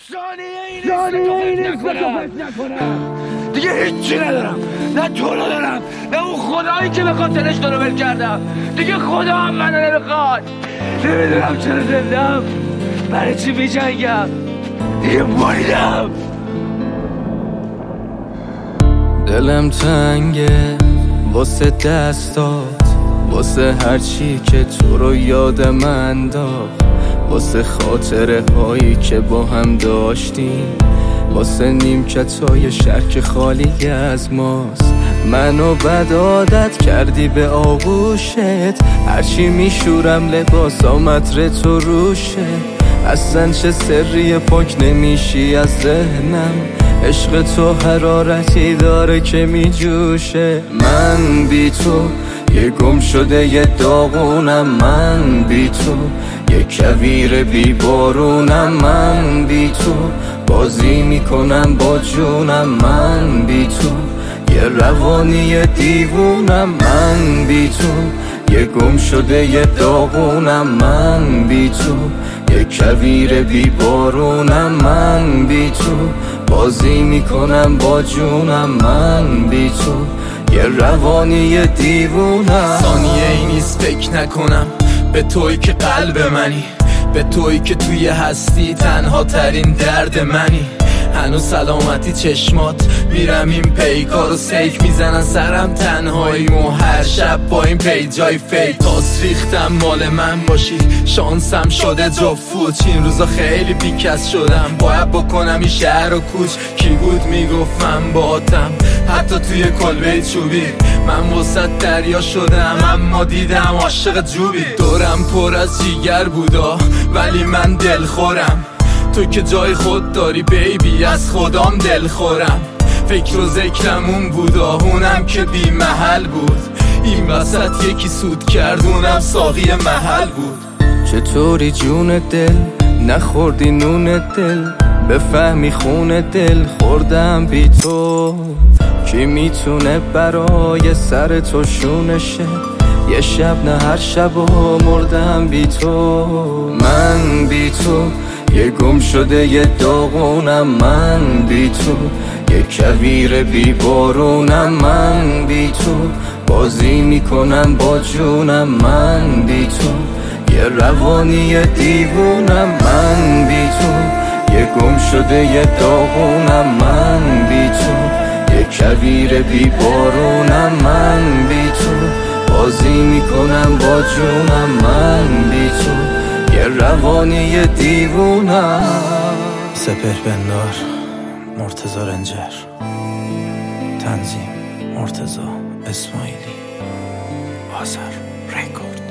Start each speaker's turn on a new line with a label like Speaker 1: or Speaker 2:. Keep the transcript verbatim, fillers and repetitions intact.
Speaker 1: ثانیه این است که فکر نکنم. دیگه هیچی ندارم، نه تو رو دارم نه اون خدایی که به خاطرش تو رو ول کردم. دیگه خدا هم منو نمیخواد. نمیدونم چرا زندم، برای چی میجنگم. دیگه مریدم.
Speaker 2: دلم تنگه واسه دستات، واسه هرچی که تو رو یاد من داد، واسه خاطره هایی که با هم داشتیم، واسه نیمکتای شهر که خالی از ماست. منو بد عادت کردی به آغوشت، هرچی میشورم لباس آمد تو روشه. اصلا چه سری پاک نمیشی از ذهنم، عشق تو حرارتی داره که میجوشه. من بی تو یه گم شده یه داغونم، من بی تو یه کویر بی بارونم، من بی تو بازی میکنم با جونم، من بی تو یه روانی دیوونم، من بی تو یه گم شده یه داغونم، من بی تو یه کویر بی بارونم، من بی تو بازی میکنم با جونم، من بی تو یه روانی دیوونم.
Speaker 3: ثانیه ای نیست فکر نکنم به تویی که قلب منی، به تویی که توی هستی تنها ترین درد منی. هنوز سلامتی چشمات میرم این پیکار و سیک میزنن سرم تنهاییمو هر شب با این پیجای فیک. تاس ریختم مال من باشی، شانسم شده جفوت. این روزا خیلی بیکس شدم، باید بکنم این شهر و کوچ. کی بود میگفت من باتم حتی توی کلبه چوبی، من وسط دریا شدم اما دیدم عاشق جوبی. دورم پر از جیگر بودا ولی من دل خورم، تو که جای خود داری بیبی از خودم دل خورم. فکر و ذکرمون بود آهونم که بی محل بود، این وسط یکی سود کرد اونم ساقی محل بود.
Speaker 2: چطوری جون دل نخوردی نون دل، بفهمی خون دل خوردم بی تو. کی میتونه برای سر تو شونشه، یه شب نه هر شب و مردم بی تو. من بی تو یه گم شده یه داغونم، من بی تو یه کویر بی بارونم، من بی تو بازی میکنم با جونم، من بی تو یه روانی دیوونم، من بی تو یه گم شده یه داغونم، من بی تو یه کویر بی بارونم، من بی تو بازی میکنم با جونم، من بی تو یه روانی دیوونم.
Speaker 3: سپهر بندار مرتضی رنجر، تنظیم مرتضی اسماعیلی، آذر رکورد.